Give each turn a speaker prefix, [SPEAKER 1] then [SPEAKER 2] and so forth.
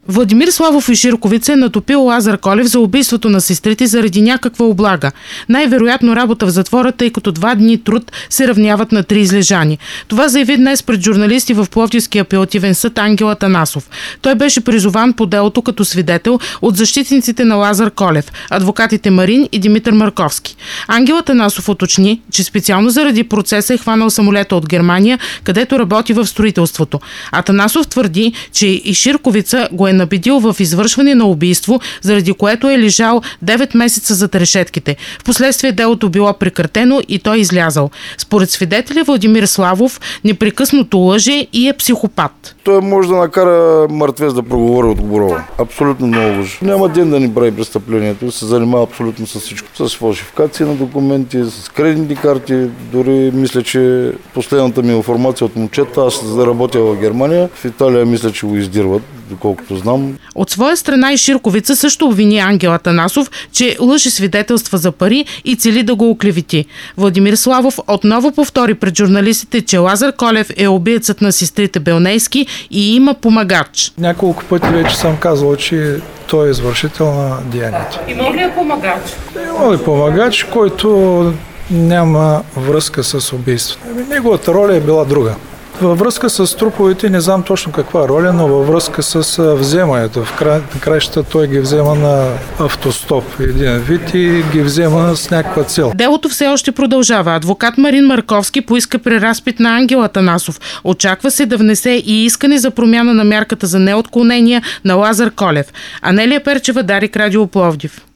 [SPEAKER 1] Владимир Славов и Ширковица е натопил Лазар Колев за убийството на сестрите заради някаква облага. Най-вероятно работа в затвора, тъй като 2 дни труд се равняват на 3 излежани. Това заяви днес пред журналисти в Пловдивския апелативен съд Ангел Атанасов. Той беше призован по делото като свидетел от защитниците на Лазар Колев, адвокатите Марин и Димитър Марковски. Ангел Атанасов уточни, че специално заради процеса е хванал самолета от Германия, където работи в строителството. Атанасов твърди, че и Ширковица го е набедил в извършване на убийство, заради което е лежал 9 месеца зад решетките. Впоследствие делото било прекратено и той излязал. Според свидетеля Владимир Славов непрекъснато лъже и е психопат.
[SPEAKER 2] Той може да накара мъртвец да проговори от Гоброва. Абсолютно много лъжи. Няма ден да ни прави престъплението. Се занимава абсолютно с всичко. С фалшификация на документи, с кредитни карти. Дори мисля, че последната ми информация от момчета, аз работя в Германия. В Италия мисля, че го издирват, доколкото знам.
[SPEAKER 1] От своя страна и Ширковица също обвини Ангел Атанасов, че лъже свидетелства за пари и цели да го оклевети. Владимир Славов отново повтори пред журналистите, че Лазар Колев е убиецът на сестрите Белнейски и има помагач.
[SPEAKER 3] Няколко пъти вече съм казал, че той е извършител на деянието.
[SPEAKER 1] Има ли помагач?
[SPEAKER 3] Има ли помагач, който няма връзка с убийството? Неговата роля е била друга. Във връзка с труповете не знам точно каква роля, но във връзка с вземането. В краищата той ги взема на автостоп един вид и ги взема с някаква цел.
[SPEAKER 1] Делото все още продължава. Адвокат Марин Марковски поиска преразпит на Ангел Атанасов. Очаква се да внесе и искане за промяна на мярката за неотклонения на Лазар Колев. Анелия Перчева, Дарик, Радио Пловдив.